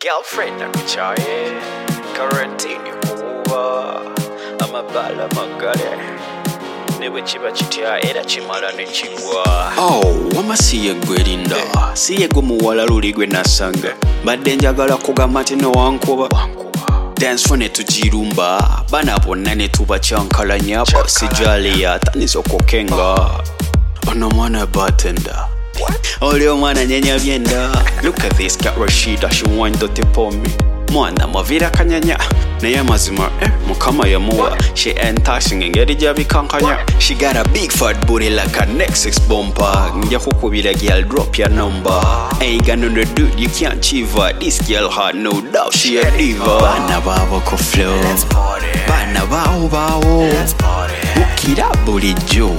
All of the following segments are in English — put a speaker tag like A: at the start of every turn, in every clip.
A: Girlfriend nakuchaye Quarantine kuwa Amabala magale Newe chiba chitia era chimala nechigwa wama siye gwerinda Siye gwe muwala luli gwe nasanga Badde njagala kugamba nti newankuba Dance for netujirumba Bana bonna netubacyankalanya Sijali yataniza okukenga Ono mwana bartender Oli omwana nyenya byenda Look at this cat Rashida she wind the tip on me Mwana mavira kanyanya Naye mazima mukama yamuwa She enticing engeri jabi kankanya She got a big fat booty like a Nexus bumper Nja kukubira girl drop your number Ain't got no dude you can't achieve her This girl had no doubt she a diva Bana babo ko flow Bana bao bao Ukira bulijjo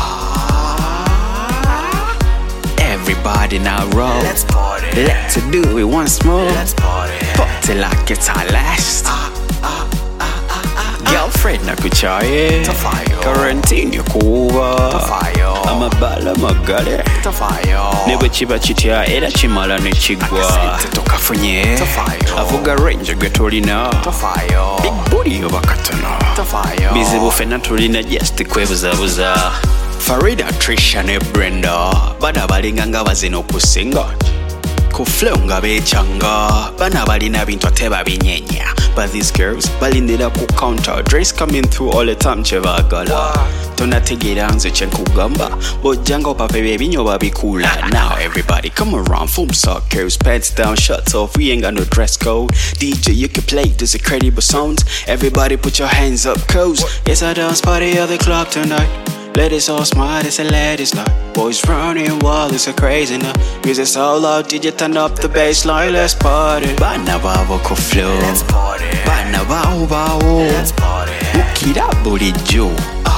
A: Everybody now roll. Let's party. Let's do it once more. Let's party. Party like it's our last. Girlfriend nakuchaye. Quarantine kuwa. Amabala magale. Newe chiba chitia era chimala nechigwa. Tokafunye. Avuga range gwetolina. Big booty obakatana. Bizibu fena tulina just kwebuzabuza. Farida, Trisha ne Brenda Bana balinga nga bazina okusinga Ku flow nga bechanga Bana balina bintu ate babinyenya But these girls balindira ku counter Dress coming through all the time chebagala Tonategera nze chenkugamba Bojanga opape bebinyo babikula Now everybody come around Foam suckers, pants down, shirts off We ain't got no dress code DJ you can play those incredible sounds Everybody put your hands up cause It's a dance party at the club tonight Ladies all smart, it's a ladies night. Boys running wild, it's a crazy night. Music so loud, DJ turn up the bassline, let's party. Bana babo ko flow. Let's party. Bana bao bao. Let's party. Ukira bulijjo.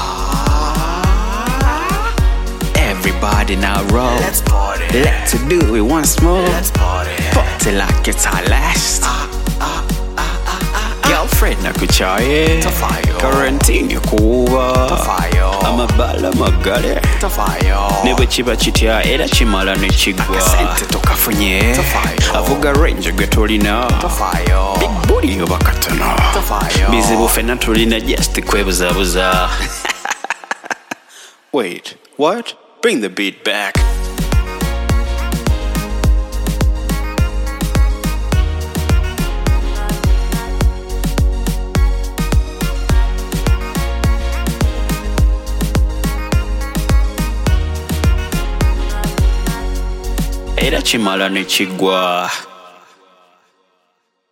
A: Everybody now roll. Let's party. Let's do it once more. Let's party. Party like it's our last. Girlfriend nakuchaye. Quarantine kuwa. Amabala magale Newe chiba chitia era chimala nechigwa Tokafunye Avuga range gwetolina Big booty obakatana Bizibu fena tulina just kwebuzabuza Wait, what? Bring the beat back Era chimala nechigwa